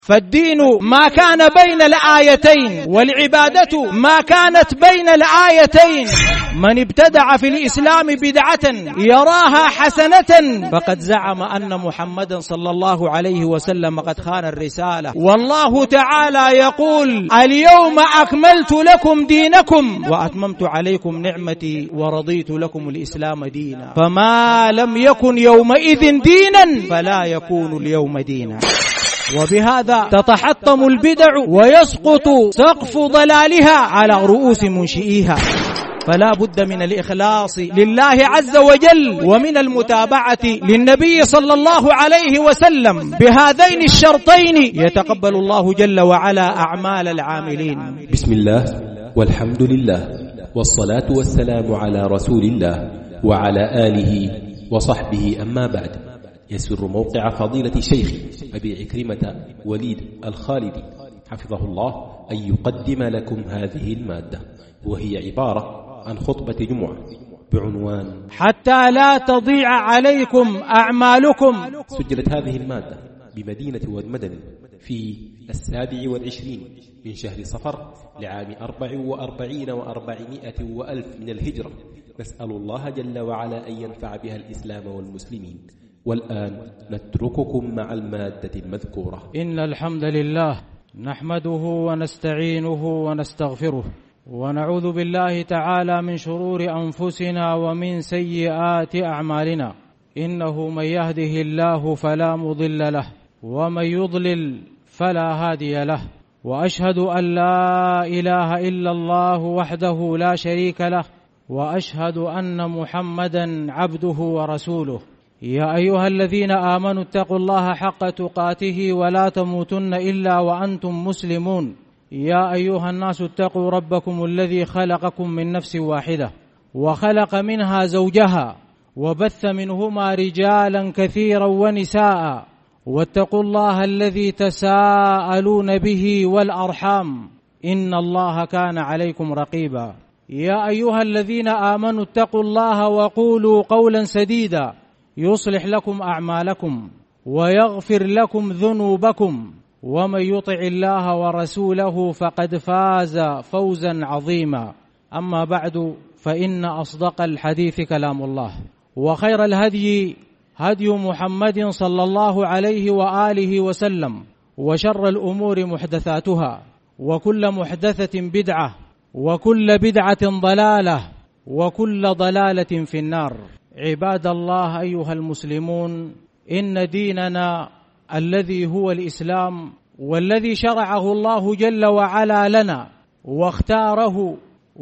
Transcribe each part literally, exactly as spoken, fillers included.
فالدين ما كان بين الآيتين، والعبادة ما كانت بين الآيتين. من ابتدع في الإسلام بدعة يراها حسنة فقد زعم أن محمدا صلى الله عليه وسلم قد خان الرسالة. والله تعالى يقول: اليوم أكملت لكم دينكم وأتممت عليكم نعمتي ورضيت لكم الإسلام دينا. فما لم يكن يومئذ دينا فلا يكون اليوم دينا. وبهذا تتحطم البدع ويسقط سقف ضلالها على رؤوس منشئيها. فلا بد من الإخلاص لله عز وجل ومن المتابعة للنبي صلى الله عليه وسلم. بهذين الشرطين يتقبل الله جل وعلا أعمال العاملين. بسم الله والحمد لله والصلاة والسلام على رسول الله وعلى آله وصحبه، أما بعد. يسر موقع فضيلة الشيخ أبي عكرمة وليد الخالدي حفظه الله أن يقدم لكم هذه المادة، وهي عبارة عن خطبة جمعة بعنوان حتى لا تضيع عليكم أعمالكم. سجلت هذه المادة بمدينة والمدن في السابع والعشرين من شهر صفر لعام أربع وأربعين وأربعمائة وألف من الهجرة. نسأل الله جل وعلا أن ينفع بها الإسلام والمسلمين. والآن نترككم مع المادة المذكورة. إن الحمد لله نحمده ونستعينه ونستغفره ونعوذ بالله تعالى من شرور أنفسنا ومن سيئات أعمالنا. إنه من يهده الله فلا مضل له ومن يضلل فلا هادي له. وأشهد أن لا إله إلا الله وحده لا شريك له، وأشهد أن محمدا عبده ورسوله. يا أيها الذين آمنوا اتقوا الله حق تقاته ولا تموتن إلا وأنتم مسلمون. يا أيها الناس اتقوا ربكم الذي خلقكم من نفس واحدة وخلق منها زوجها وبث منهما رجالا كثيرا ونساء، واتقوا الله الذي تساءلون به والأرحام إن الله كان عليكم رقيبا. يا أيها الذين آمنوا اتقوا الله وقولوا قولا سديدا يصلح لكم أعمالكم ويغفر لكم ذنوبكم، ومن يطع الله ورسوله فقد فاز فوزا عظيما. أما بعد، فإن أصدق الحديث كلام الله، وخير الهدي هدي محمد صلى الله عليه وآله وسلم، وشر الأمور محدثاتها، وكل محدثة بدعة، وكل بدعة ضلالة، وكل ضلالة في النار. عباد الله أيها المسلمون، إن ديننا الذي هو الإسلام والذي شرعه الله جل وعلا لنا واختاره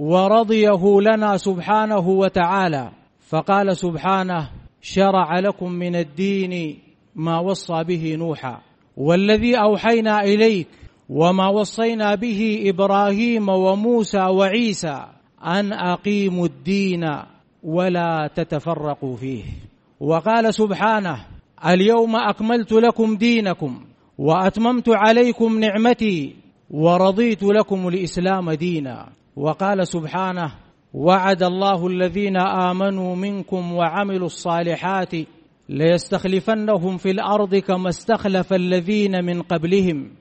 ورضيه لنا سبحانه وتعالى، فقال سبحانه: شرع لكم من الدين ما وصى به نوحا والذي أوحينا إليك وما وصينا به إبراهيم وموسى وعيسى أن أقيموا الدين ولا تتفرقوا فيه. وقال سبحانه: اليوم أكملت لكم دينكم وأتممت عليكم نعمتي ورضيت لكم الإسلام دينا. وقال سبحانه: وعد الله الذين آمنوا منكم وعملوا الصالحات ليستخلفنهم في الأرض كما استخلف الذين من قبلهم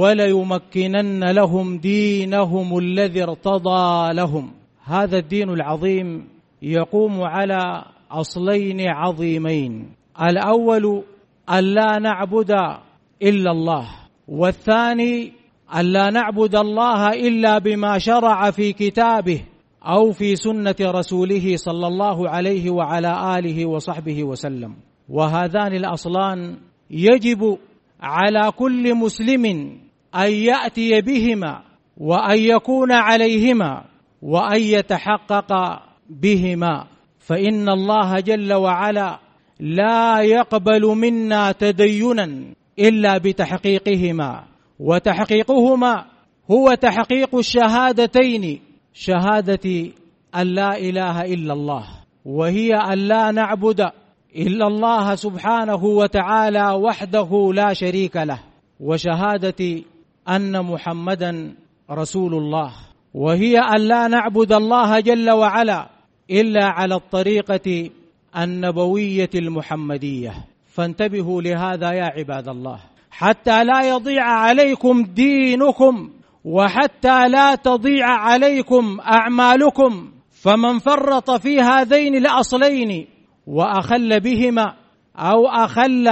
وليمكنن لهم دينهم الذي ارتضى لهم. هذا الدين العظيم يقوم على أصلين عظيمين: الأول أن لا نعبد إلا الله، والثاني أن لا نعبد الله إلا بما شرع في كتابه أو في سنة رسوله صلى الله عليه وعلى آله وصحبه وسلم. وهذان الأصلان يجب على كل مسلم أن يأتي بهما وأن يكون عليهما وأن يتحقق بهما، فإن الله جل وعلا لا يقبل منا تدينا إلا بتحقيقهما، وتحقيقهما هو تحقيق الشهادتين: شهادة أن لا إله إلا الله، وهي أن لا نعبد إلا الله سبحانه وتعالى وحده لا شريك له، وشهادة أن محمدا رسول الله، وهي أن لا نعبد الله جل وعلا إلا على الطريقة النبوية المحمدية. فانتبهوا لهذا يا عباد الله، حتى لا يضيع عليكم دينكم وحتى لا تضيع عليكم أعمالكم. فمن فرط في هذين الأصلين وأخل بهما أو أخل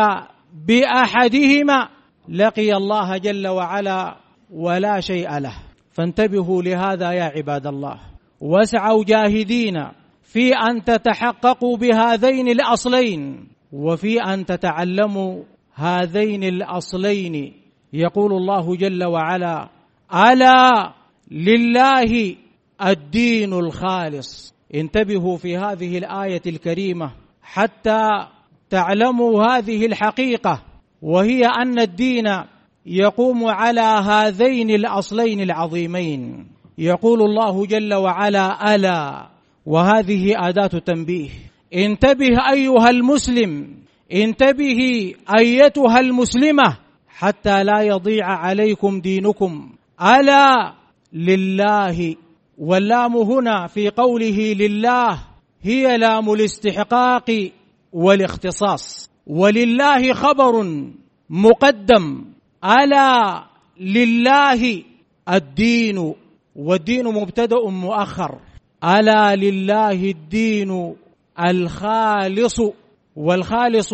بأحدهما لقي الله جل وعلا ولا شيء له. فانتبهوا لهذا يا عباد الله، واسعوا جاهدين في أن تتحققوا بهذين الأصلين وفي أن تتعلموا هذين الأصلين. يقول الله جل وعلا: ألا لله الدين الخالص. انتبهوا في هذه الآية الكريمة حتى تعلموا هذه الحقيقة، وهي أن الدين يقوم على هذين الأصلين العظيمين. يقول الله جل وعلا: ألا، وهذه أداة تنبيه. انتبه أيها المسلم، انتبهي أيتها المسلمة حتى لا يضيع عليكم دينكم. ألا لله، واللام هنا في قوله لله هي لام الاستحقاق والاختصاص، ولله خبر مقدم. ألا لله الدين، والدين مبتدأ مؤخر. ألا لله الدين الخالص، والخالص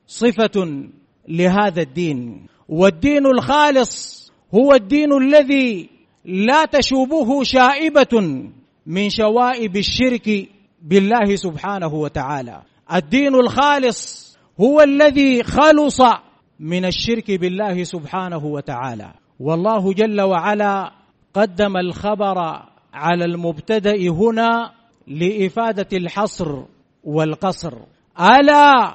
صفة لهذا الدين. والدين الخالص هو الدين الذي لا تشوبه شائبة من شوائب الشرك بالله سبحانه وتعالى. الدين الخالص هو الذي خلص من الشرك بالله سبحانه وتعالى. والله جل وعلا قدم الخبر على المبتدأ هنا لإفادة الحصر والقصر. ألا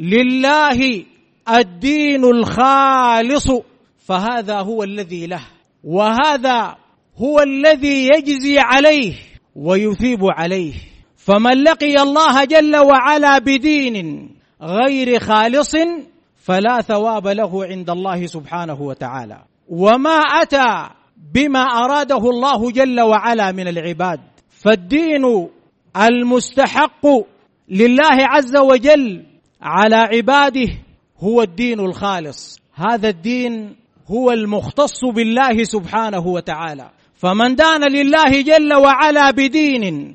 لله الدين الخالص، فهذا هو الذي له، وهذا هو الذي يجزي عليه ويثيب عليه. فمن لقي الله جل وعلا بدين غير خالص فلا ثواب له عند الله سبحانه وتعالى، وما أتى بما أراده الله جل وعلا من العباد. فالدين المستحق لله عز وجل على عباده هو الدين الخالص. هذا الدين هو المختص بالله سبحانه وتعالى. فمن دان لله جل وعلا بدين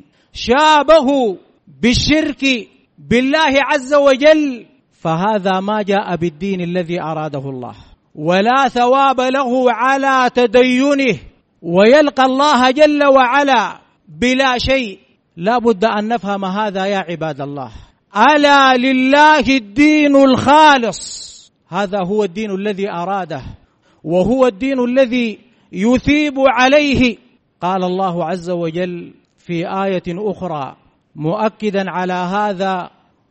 شابه بالشرك بالله عز وجل فهذا ما جاء بالدين الذي أراده الله، ولا ثواب له على تدينه، ويلقى الله جل وعلا بلا شيء. لا بد أن نفهم هذا يا عباد الله. ألا لله الدين الخالص، هذا هو الدين الذي أراده، وهو الدين الذي يثيب عليه. قال الله عز وجل في آية أخرى مؤكدا على هذا: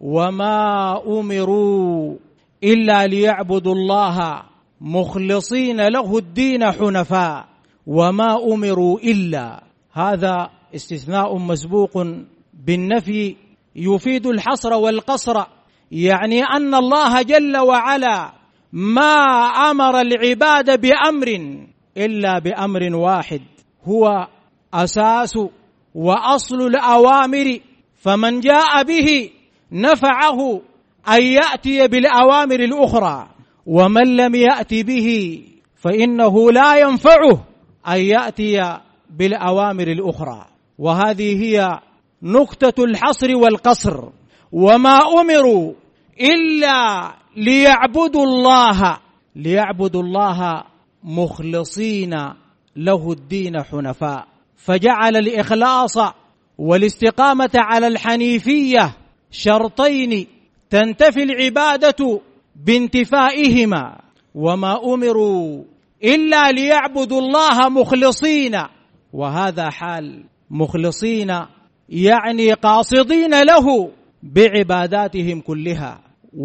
وما أمروا إلا ليعبدوا الله مخلصين له الدين حنفاء. وما أمروا إلا، هذا استثناء مسبوق بالنفي يفيد الحصر والقصر، يعني أن الله جل وعلا ما أمر العباد بأمر إلا بأمر واحد هو أساس وأصل الأوامر، فمن جاء به نفعه أن يأتي بالأوامر الأخرى، ومن لم يأت به فإنه لا ينفعه أن يأتي بالأوامر الأخرى. وهذه هي نقطة الحصر والقصر. وما أمروا إلا ليعبدوا الله ليعبدوا الله مخلصين له الدين حنفاء، فجعل الإخلاص والاستقامة على الحنيفية شرطين تنتفي العبادة بانتفائهما. وما أمروا إلا ليعبدوا الله مخلصين، وهذا حال مخلصين يعني قاصدين له بعباداتهم كلها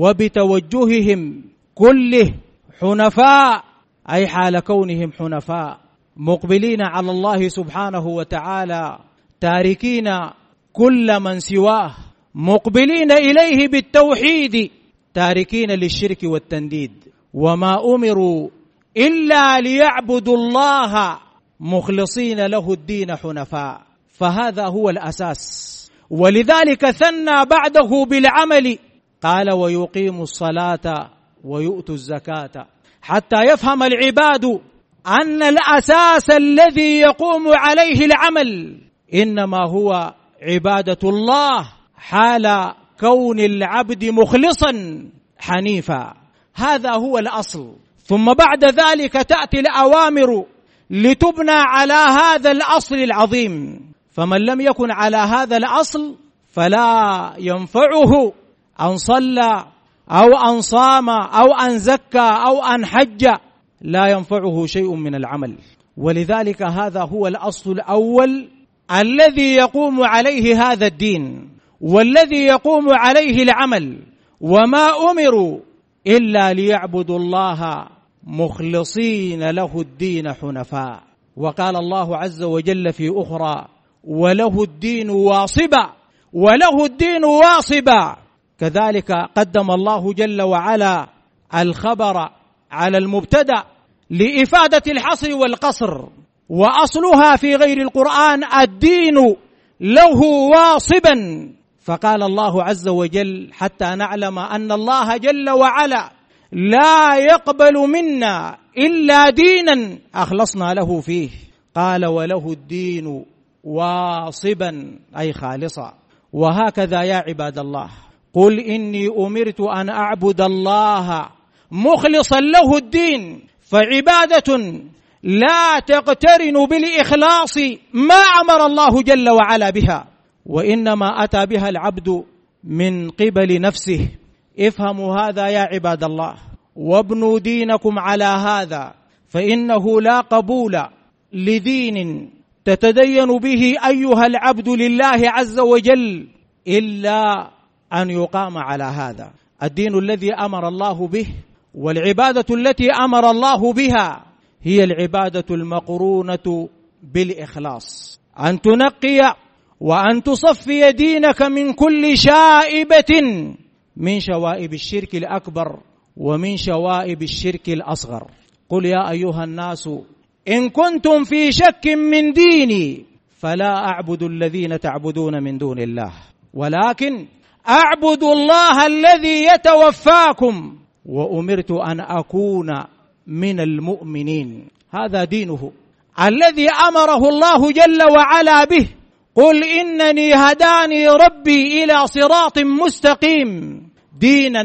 وبتوجههم كله، حنفاء أي حال كونهم حنفاء مقبلين على الله سبحانه وتعالى، تاركين كل من سواه، مقبلين إليه بالتوحيد، تاركين للشرك والتنديد. وما أمروا إلا ليعبدوا الله مخلصين له الدين حنفاء، فهذا هو الأساس. ولذلك ثنى بعده بالعمل، قال: ويقيموا الصلاة ويؤتوا الزكاة. حتى يفهم العباد أن الأساس الذي يقوم عليه العمل إنما هو عبادة الله حال كون العبد مخلصا حنيفا. هذا هو الأصل. ثم بعد ذلك تأتي الأوامر لتبنى على هذا الأصل العظيم. فمن لم يكن على هذا الأصل فلا ينفعه أن صلى أو أن صام أو أن زكى أو أن حج، لا ينفعه شيء من العمل. ولذلك هذا هو الأصل الأول الذي يقوم عليه هذا الدين والذي يقوم عليه العمل. وما أمروا إلا ليعبدوا الله مخلصين له الدين حنفاء. وقال الله عز وجل في أخرى: وله الدين واصبا، وله الدين واصبا. كذلك قدم الله جل وعلا الخبر على المبتدأ لإفادة الحصر والقصر، وأصلها في غير القرآن الدين له واصبا. فقال الله عز وجل حتى نعلم أن الله جل وعلا لا يقبل منا إلا دينا أخلصنا له فيه، قال: وله الدين واصبا أي خالصا. وهكذا يا عباد الله، قل إني أمرت أن أعبد الله مخلصا له الدين. فعبادة لا تقترن بالإخلاص ما أمر الله جل وعلا بها، وإنما أتى بها العبد من قبل نفسه. افهموا هذا يا عباد الله، وابنوا دينكم على هذا، فإنه لا قبول لدين تتدين به أيها العبد لله عز وجل إلا أن يقام على هذا الدين الذي أمر الله به. والعبادة التي أمر الله بها هي العبادة المقرونة بالإخلاص، أن تنقي وأن تصفي دينك من كل شائبة من شوائب الشرك الأكبر ومن شوائب الشرك الأصغر. قل يا أيها الناس إن كنتم في شك من ديني فلا أعبد الذين تعبدون من دون الله ولكن أعبد الله الذي يتوفاكم وأمرت أن أكون من المؤمنين. هذا دينه الذي أمره الله جل وعلا به. قل إنني هداني ربي إلى صراط مستقيم دينا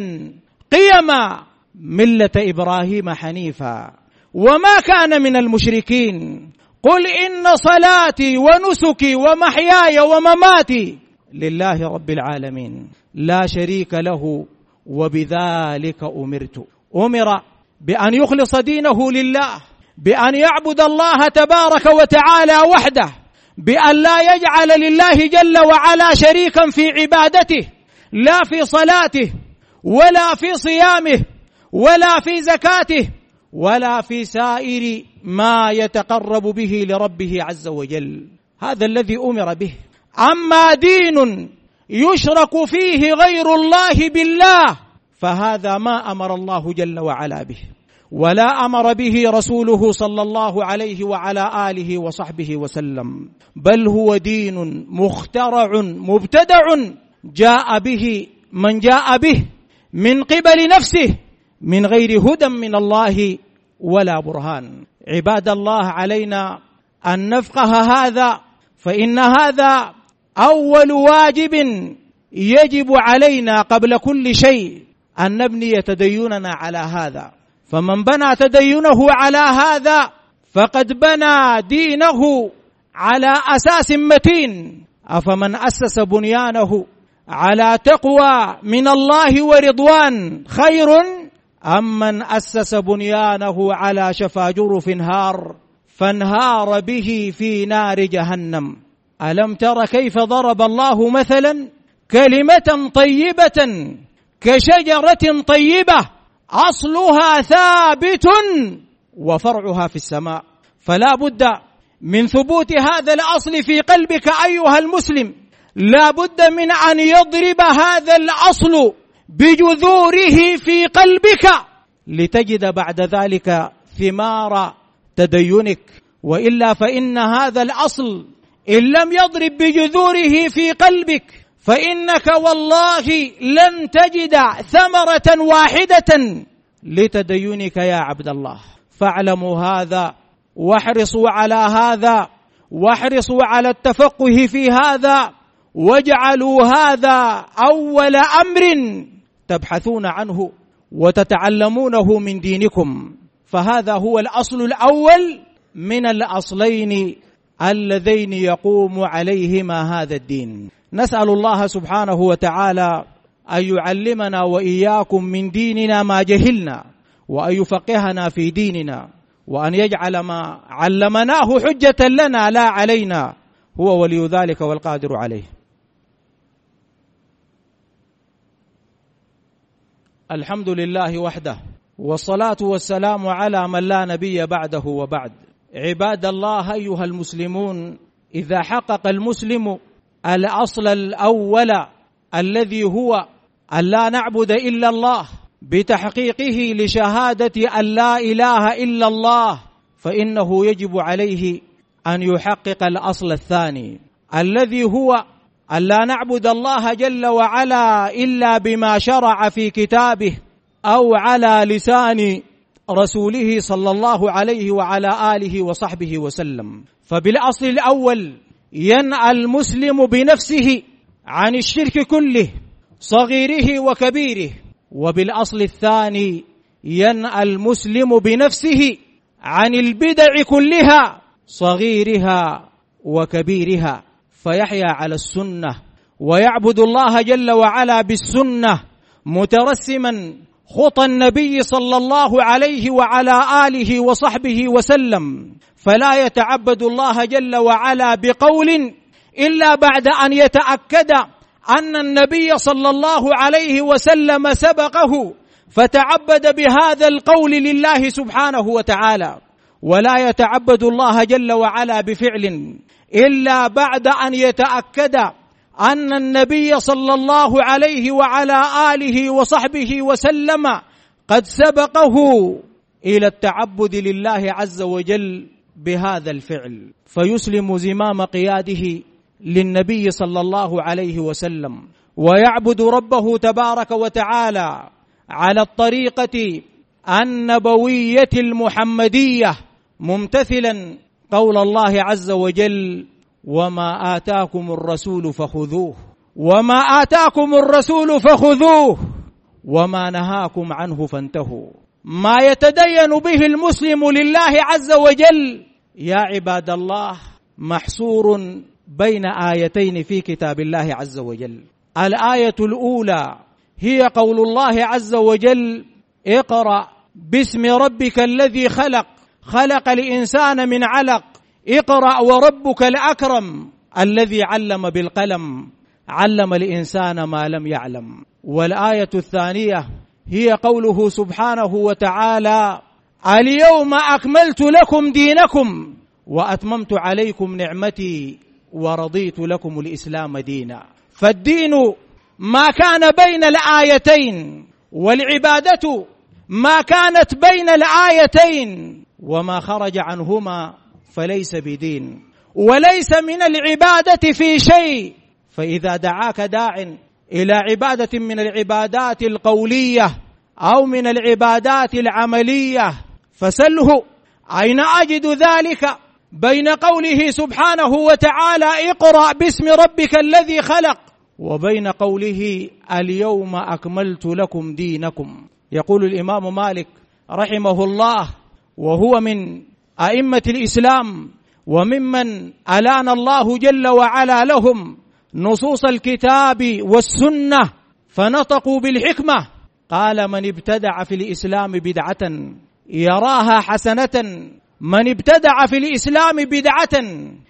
قيما ملة إبراهيم حنيفا وما كان من المشركين. قل إن صلاتي ونسكي ومحياي ومماتي لله رب العالمين لا شريك له وبذلك أمرت. أمر بأن يخلص دينه لله، بأن يعبد الله تبارك وتعالى وحده، بأن لا يجعل لله جل وعلا شريكا في عبادته، لا في صلاته ولا في صيامه ولا في زكاته ولا في سائر ما يتقرب به لربه عز وجل. هذا الذي أمر به. أما دين يشرك فيه غير الله بالله فهذا ما أمر الله جل وعلا به، ولا أمر به رسوله صلى الله عليه وعلى آله وصحبه وسلم، بل هو دين مخترع مبتدع جاء به من جاء به من قبل نفسه من غير هدى من الله ولا برهان. عباد الله، علينا أن نفقه هذا، فإن هذا أول واجب يجب علينا قبل كل شيء أن نبني تديننا على هذا. فمن بنى تدينه على هذا فقد بنى دينه على أساس متين. أفمن أسس بنيانه على تقوى من الله ورضوان خير أم من أسس بنيانه على شفا جرف هار فانهار به في نار جهنم. ألم تر كيف ضرب الله مثلا كلمة طيبة كشجرة طيبة أصلها ثابت وفرعها في السماء. فلا بد من ثبوت هذا الأصل في قلبك أيها المسلم، لا بد من أن يضرب هذا الأصل بجذوره في قلبك لتجد بعد ذلك ثمار تدينك. وإلا فإن هذا الأصل إن لم يضرب بجذوره في قلبك فإنك والله لن تجد ثمرة واحدة لتدينك يا عبد الله. فاعلموا هذا واحرصوا على هذا، واحرصوا على التفقه في هذا، واجعلوا هذا أول أمر تبحثون عنه وتتعلمونه من دينكم، فهذا هو الأصل الأول من الأصلين اللذين يقوم عليهما هذا الدين. نسأل الله سبحانه وتعالى أن يعلمنا وإياكم من ديننا ما جهلنا، وأن يفقهنا في ديننا، وأن يجعل ما علمناه حجة لنا لا علينا، هو ولي ذلك والقادر عليه. الحمد لله وحده، والصلاة والسلام على من لا نبي بعده وبعد. عباد الله أيها المسلمون، إذا حقق المسلم الأصل الأول الذي هو أن لا نعبد إلا الله بتحقيقه لشهادة أن لا إله إلا الله، فإنه يجب عليه أن يحقق الأصل الثاني الذي هو أن لا نعبد الله جل وعلا إلا بما شرع في كتابه أو على لسان رسوله صلى الله عليه وعلى آله وصحبه وسلم. فبالأصل الأول ينأى المسلم بنفسه عن الشرك كله صغيره وكبيره، وبالأصل الثاني ينأى المسلم بنفسه عن البدع كلها صغيرها وكبيرها، فيحيا على السنة ويعبد الله جل وعلا بالسنة مترسما خطى النبي صلى الله عليه وعلى آله وصحبه وسلم، فلا يتعبد الله جل وعلا بقول إلا بعد أن يتأكد أن النبي صلى الله عليه وسلم سبقه فتعبد بهذا القول لله سبحانه وتعالى، ولا يتعبد الله جل وعلا بفعل إلا بعد أن يتأكد أن النبي صلى الله عليه وعلى آله وصحبه وسلم قد سبقه إلى التعبد لله عز وجل بهذا الفعل، فيسلم زمام قياده للنبي صلى الله عليه وسلم ويعبد ربه تبارك وتعالى على الطريقة النبوية المحمدية، ممتثلا قول الله عز وجل: وما آتاكم الرسول فخذوه وما آتاكم الرسول فخذوه وما نهاكم عنه فانتهوا. ما يتدين به المسلم لله عز وجل يا عباد الله محصور بين آيتين في كتاب الله عز وجل. الآية الأولى هي قول الله عز وجل: اقرأ باسم ربك الذي خلق خلق الإنسان من علق اقرأ وربك الأكرم الذي علم بالقلم علم الإنسان ما لم يعلم. والآية الثانية هي قوله سبحانه وتعالى: اليوم أكملت لكم دينكم وأتممت عليكم نعمتي ورضيت لكم الإسلام دينا. فالدين ما كان بين الآيتين، والعبادة ما كانت بين الآيتين، وما خرج عنهما فليس بدين، وليس من العبادة في شيء. فإذا دعاك داع إلى عبادة من العبادات القولية أو من العبادات العملية فسله أين أجد ذلك بين قوله سبحانه وتعالى: اقرأ باسم ربك الذي خلق، وبين قوله: اليوم أكملت لكم دينكم. يقول الإمام مالك رحمه الله، وهو من أئمة الإسلام وممن ألان الله جل وعلا لهم نصوص الكتاب والسنة فنطقوا بالحكمة، قال: من ابتدع في الإسلام بدعة يراها حسنة من ابتدع في الإسلام بدعة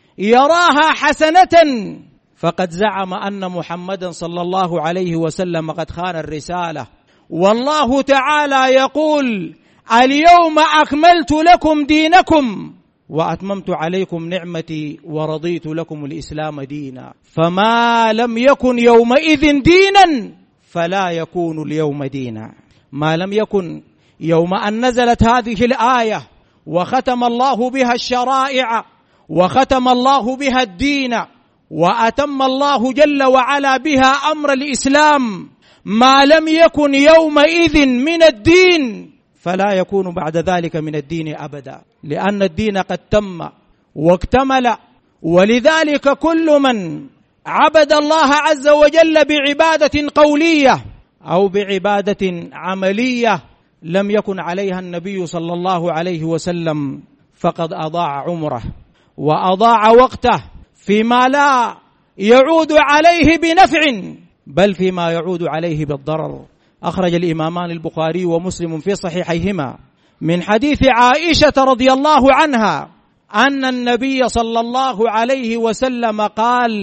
يراها حسنة فقد زعم أن محمدا صلى الله عليه وسلم قد خان الرسالة. والله تعالى يقول: اليوم أكملت لكم دينكم وأتممت عليكم نعمتي ورضيت لكم الإسلام دينا. فما لم يكن يومئذ دينا فلا يكون اليوم دينا. ما لم يكن يوم أن نزلت هذه الآية وختم الله بها الشرائع وختم الله بها الدين وأتم الله جل وعلا بها أمر الإسلام، ما لم يكن يومئذ من الدين فلا يكون بعد ذلك من الدين أبدا، لأن الدين قد تم واكتمل. ولذلك كل من عبد الله عز وجل بعبادة قولية أو بعبادة عملية لم يكن عليها النبي صلى الله عليه وسلم فقد أضاع عمره وأضاع وقته فيما لا يعود عليه بنفع بل فيما يعود عليه بالضرر. أخرج الإمامان البخاري ومسلم في صحيحيهما من حديث عائشة رضي الله عنها أن النبي صلى الله عليه وسلم قال: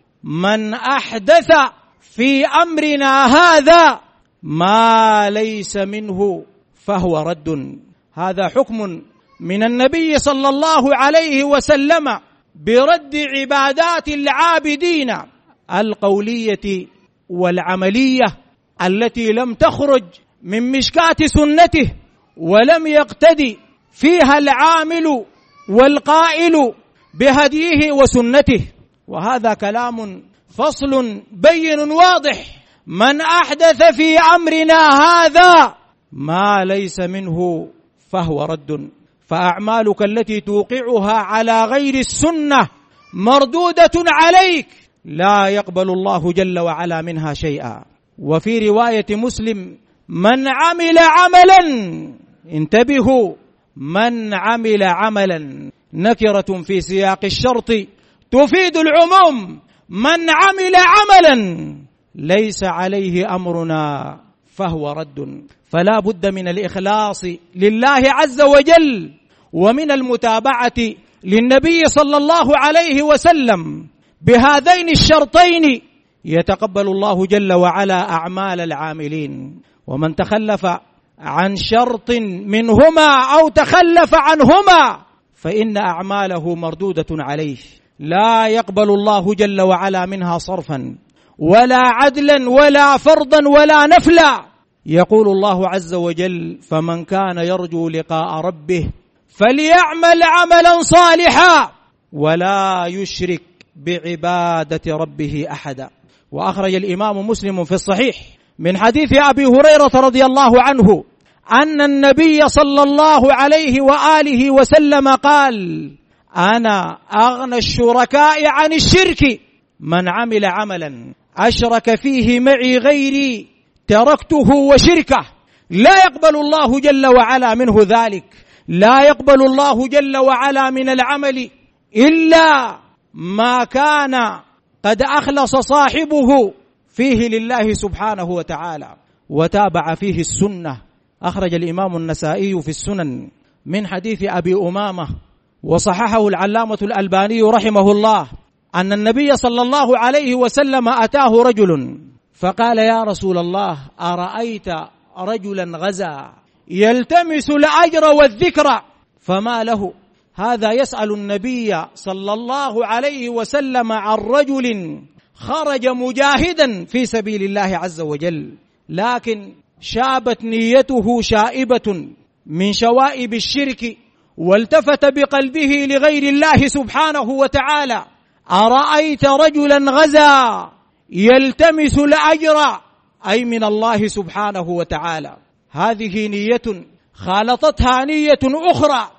من أحدث في أمرنا هذا ما ليس منه فهو رد. هذا حكم من النبي صلى الله عليه وسلم برد عبادات العابدين القولية والعملية التي لم تخرج من مشكاة سنته ولم يقتدي فيها العامل والقائل بهديه وسنته. وهذا كلام فصل بين واضح: من أحدث في أمرنا هذا ما ليس منه فهو رد. فأعمالك التي توقعها على غير السنة مردودة عليك، لا يقبل الله جل وعلا منها شيئا. وفي رواية مسلم: من عمل عملا، انتبهوا، من عمل عملا نكرة في سياق الشرط تفيد العموم، من عمل عملا ليس عليه أمرنا فهو رد. فلا بد من الإخلاص لله عز وجل ومن المتابعة للنبي صلى الله عليه وسلم بهذين الشرطين يتقبل الله جل وعلا أعمال العاملين. ومن تخلف عن شرط منهما أو تخلف عنهما فإن أعماله مردودة عليه، لا يقبل الله جل وعلا منها صرفا ولا عدلا ولا فرضا ولا نفلا. يقول الله عز وجل: فمن كان يرجو لقاء ربه فليعمل عملا صالحا ولا يشرك بعبادة ربه أحدا. وأخرج الإمام مسلم في الصحيح من حديث أبي هريرة رضي الله عنه أن النبي صلى الله عليه وآله وسلم قال: أنا أغنى الشركاء عن الشرك، من عمل عملا أشرك فيه معي غيري تركته وشركه. لا يقبل الله جل وعلا منه ذلك، لا يقبل الله جل وعلا من العمل إلا ما كان قد أخلص صاحبه فيه لله سبحانه وتعالى وتابع فيه السنة. أخرج الإمام النسائي في السنن من حديث أبي أمامة وصححه العلامة الألباني رحمه الله أن النبي صلى الله عليه وسلم أتاه رجل فقال: يا رسول الله، أرأيت رجلا غزا يلتمس الأجر والذكر فما له؟ هذا يسأل النبي صلى الله عليه وسلم عن رجل خرج مجاهدا في سبيل الله عز وجل، لكن شابت نيته شائبة من شوائب الشرك والتفت بقلبه لغير الله سبحانه وتعالى. أرأيت رجلا غزا يلتمس الأجر أي من الله سبحانه وتعالى، هذه نية خالطتها نية أخرى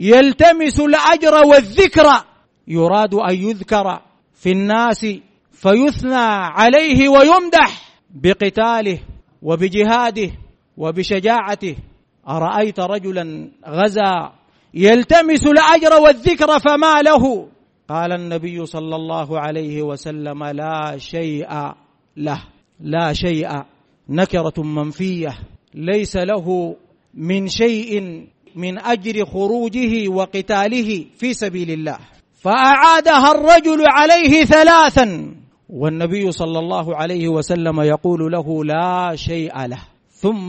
يلتمس الأجر والذكر، يراد أن يذكر في الناس فيثنى عليه ويمدح بقتاله وبجهاده وبشجاعته. أرأيت رجلا غزا يلتمس الأجر والذكر فما له؟ قال النبي صلى الله عليه وسلم: لا شيء له. لا شيء نكرة منفية، ليس له من شيء من أجر خروجه وقتاله في سبيل الله. فأعادها الرجل عليه ثلاثا والنبي صلى الله عليه وسلم يقول له: لا شيء له. ثم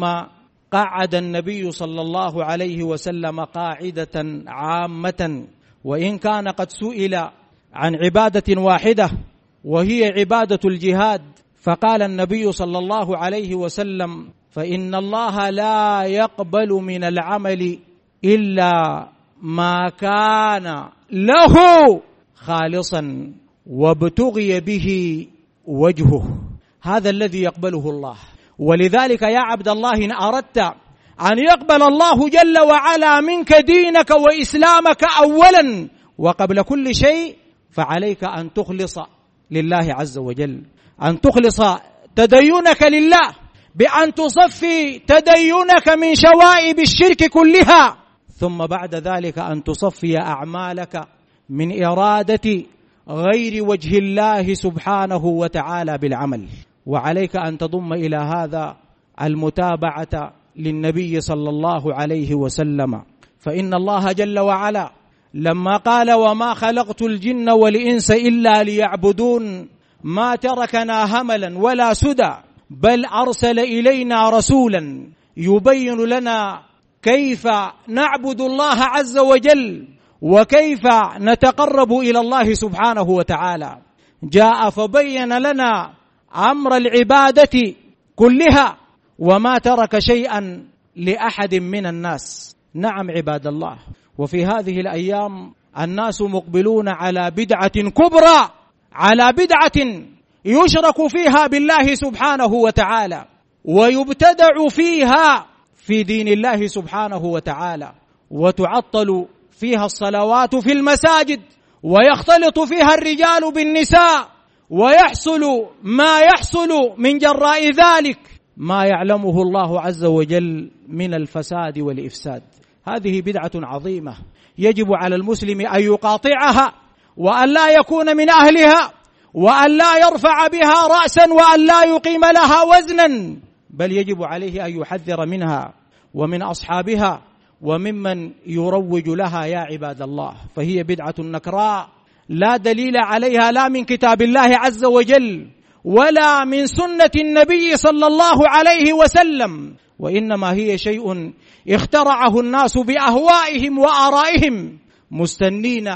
قعد النبي صلى الله عليه وسلم قاعدة عامة، وإن كان قد سئل عن عبادة واحدة وهي عبادة الجهاد، فقال النبي صلى الله عليه وسلم: فإن الله لا يقبل من العمل إلا ما كان له خالصا وابتغي به وجهه. هذا الذي يقبله الله. ولذلك يا عبد الله إن أردت أن يقبل الله جل وعلا منك دينك وإسلامك أولا وقبل كل شيء، فعليك أن تخلص لله عز وجل، أن تخلص تدينك لله بأن تصفي تدينك من شوائب الشرك كلها، ثم بعد ذلك أن تصفي أعمالك من إرادة غير وجه الله سبحانه وتعالى بالعمل. وعليك أن تضم إلى هذا المتابعة للنبي صلى الله عليه وسلم، فإن الله جل وعلا لما قال وما خلقت الجن والإنس إلا ليعبدون ما تركنا هملا ولا سدى، بل أرسل إلينا رسولا يبين لنا كيف نعبد الله عز وجل وكيف نتقرب إلى الله سبحانه وتعالى. جاء فبين لنا أمر العبادة كلها وما ترك شيئا لأحد من الناس. نعم عباد الله، وفي هذه الأيام الناس مقبلون على بدعة كبرى، على بدعة يشرك فيها بالله سبحانه وتعالى ويبتدع فيها في دين الله سبحانه وتعالى، وتعطل فيها الصلوات في المساجد، ويختلط فيها الرجال بالنساء، ويحصل ما يحصل من جراء ذلك ما يعلمه الله عز وجل من الفساد والإفساد. هذه بدعة عظيمة يجب على المسلم أن يقاطعها، وأن لا يكون من أهلها، وأن لا يرفع بها رأسا، وأن لا يقيم لها وزنا، بل يجب عليه أن يحذر منها ومن أصحابها وممن يروج لها يا عباد الله. فهي بدعة نكراء لا دليل عليها لا من كتاب الله عز وجل ولا من سنة النبي صلى الله عليه وسلم، وإنما هي شيء اخترعه الناس بأهوائهم وآرائهم مستنين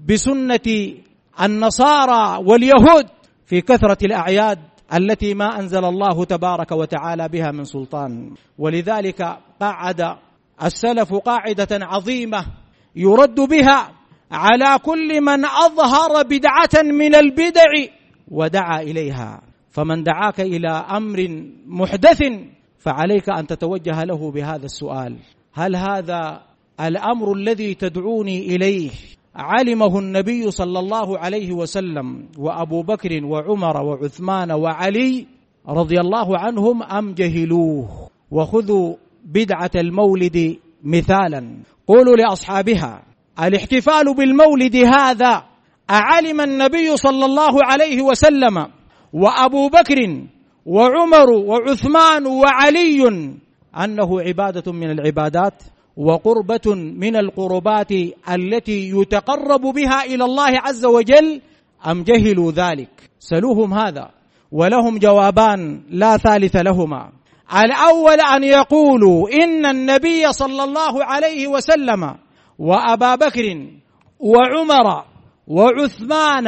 بسنة النصارى واليهود في كثرة الأعياد التي ما أنزل الله تبارك وتعالى بها من سلطان. ولذلك قعد السلف قاعدة عظيمة يرد بها على كل من أظهر بدعة من البدع ودعا إليها. فمن دعاك إلى أمر محدث فعليك أن تتوجه له بهذا السؤال: هل هذا الأمر الذي تدعوني إليه علمه النبي صلى الله عليه وسلم وأبو بكر وعمر وعثمان وعلي رضي الله عنهم أم جهلوه؟ وخذوا بدعة المولد مثالا، قولوا لأصحابها: الاحتفال بالمولد هذا أعلم النبي صلى الله عليه وسلم وأبو بكر وعمر وعثمان وعلي أنه عبادة من العبادات وقربة من القربات التي يتقرب بها إلى الله عز وجل، أم جهلوا ذلك؟ سلوهم هذا، ولهم جوابان لا ثالث لهما. الأول أن يقولوا إن النبي صلى الله عليه وسلم وأبا بكر وعمر وعثمان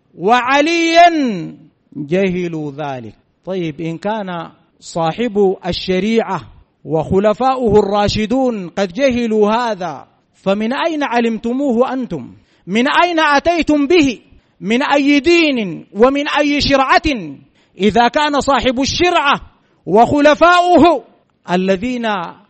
وعليا جهلوا ذلك. طيب، إن كان صاحب الشريعة وخلفاؤه الراشدون قد جهلوا هذا، فمن أين علمتموه أنتم؟ من أين أتيتم به؟ من أي دين ومن أي شرعة؟ إذا كان صاحب الشرعة وخلفاؤه الذين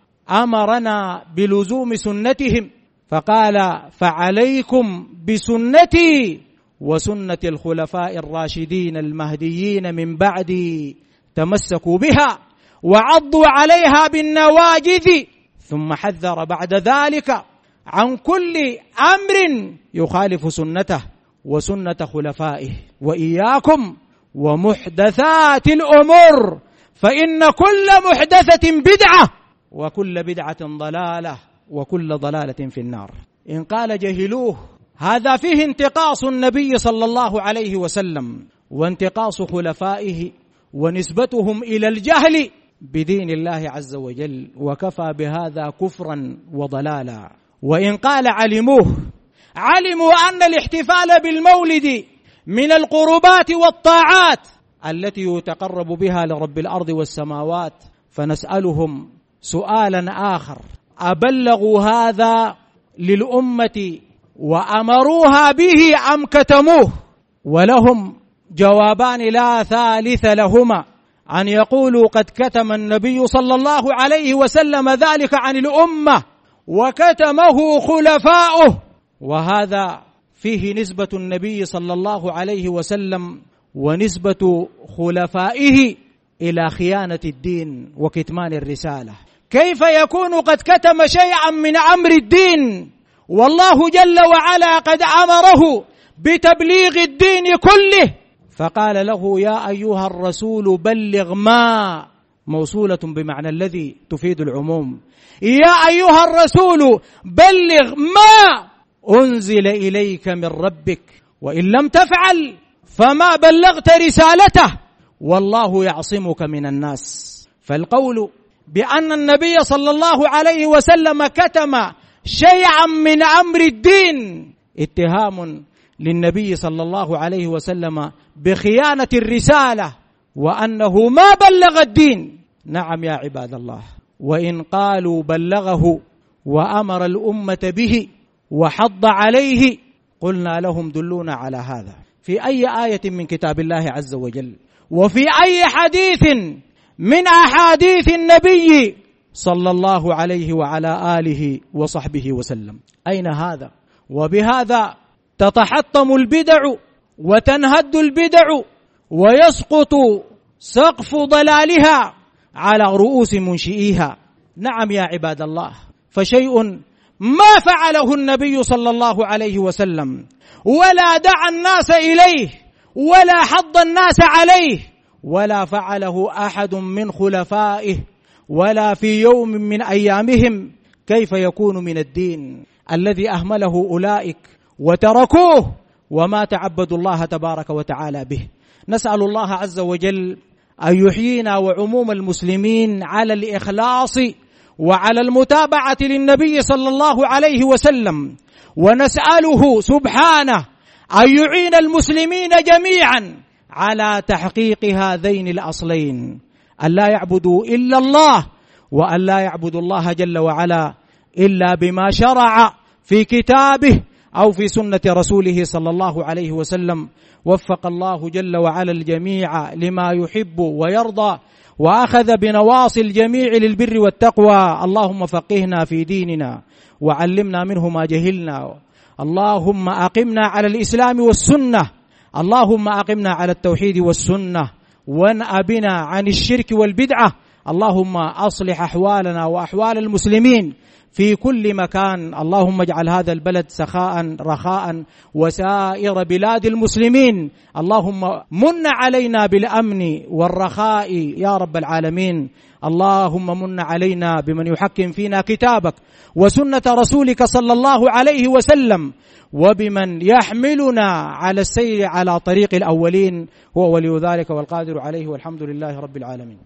أمرنا بلزوم سنتهم فقال: فعليكم بسنتي وسنة الخلفاء الراشدين المهديين من بعدي، تمسكوا بها وعضوا عليها بالنواجذ، ثم حذر بعد ذلك عن كل أمر يخالف سنته وسنة خلفائه. وإياكم ومحدثات الأمور، فإن كل محدثة بدعة وكل بدعة ضلالة وكل ضلالة في النار. إن قال جهلوه، هذا فيه انتقاص النبي صلى الله عليه وسلم وانتقاص خلفائه ونسبتهم إلى الجهل بدين الله عز وجل، وكفى بهذا كفرا وضلالا. وإن قال علموه، علموا أن الاحتفال بالمولد من القربات والطاعات التي يتقرب بها لرب الأرض والسماوات، فنسألهم سؤالا آخر: أبلغوا هذا للأمة وأمروها به أم كتموه؟ ولهم جوابان لا ثالث لهما. أن يقولوا قد كتم النبي صلى الله عليه وسلم ذلك عن الأمة وكتمه خلفاؤه، وهذا فيه نسبة النبي صلى الله عليه وسلم ونسبة خلفائه إلى خيانة الدين وكتمان الرسالة. كيف يكون قد كتم شيئا من أمر الدين والله جل وعلا قد أمره بتبليغ الدين كله، فقال له يا أيها الرسول بلغ ما، موصولة بمعنى الذي تفيد العموم، يا أيها الرسول بلغ ما أنزل إليك من ربك وإن لم تفعل فما بلغت رسالته والله يعصمك من الناس. فالقول بأن النبي صلى الله عليه وسلم كتم شيئا من أمر الدين اتهام للنبي صلى الله عليه وسلم بخيانة الرسالة وأنه ما بلغ الدين. نعم يا عباد الله، وإن قالوا بلغه وأمر الأمة به وحض عليه قلنا لهم دلونا على هذا في أي آية من كتاب الله عز وجل وفي أي حديث من أحاديث النبي صلى الله عليه وعلى آله وصحبه وسلم. أين هذا؟ وبهذا تتحطم البدع وتنهد البدع ويسقط سقف ضلالها على رؤوس منشئيها. نعم يا عباد الله، فشيء ما فعله النبي صلى الله عليه وسلم ولا دعا الناس إليه ولا حض الناس عليه ولا فعله أحد من خلفائه ولا في يوم من أيامهم، كيف يكون من الدين الذي أهمله أولئك وتركوه وما تعبدوا الله تبارك وتعالى به؟ نسأل الله عز وجل أن يحيينا وعموم المسلمين على الإخلاص وعلى المتابعة للنبي صلى الله عليه وسلم، ونسأله سبحانه أن يعين المسلمين جميعا على تحقيق هذين الأصلين، أن لا يعبدوا إلا الله وأن لا يعبدوا الله جل وعلا إلا بما شرع في كتابه أو في سنة رسوله صلى الله عليه وسلم. وفق الله جل وعلا الجميع لما يحب ويرضى وأخذ بنواصي الجميع للبر والتقوى. اللهم فقهنا في ديننا وعلمنا منه ما جهلنا. اللهم أقمنا على الإسلام والسنة، اللهم أقمنا على التوحيد والسنة وانأبنا عن الشرك والبدعة. اللهم أصلح أحوالنا وأحوال المسلمين في كل مكان. اللهم اجعل هذا البلد سخاء رخاء وسائر بلاد المسلمين. اللهم من علينا بالأمن والرخاء يا رب العالمين. اللهم من علينا بمن يحكم فينا كتابك وسنة رسولك صلى الله عليه وسلم وبمن يحملنا على السير على طريق الأولين. هو ولي ذلك والقادر عليه، والحمد لله رب العالمين.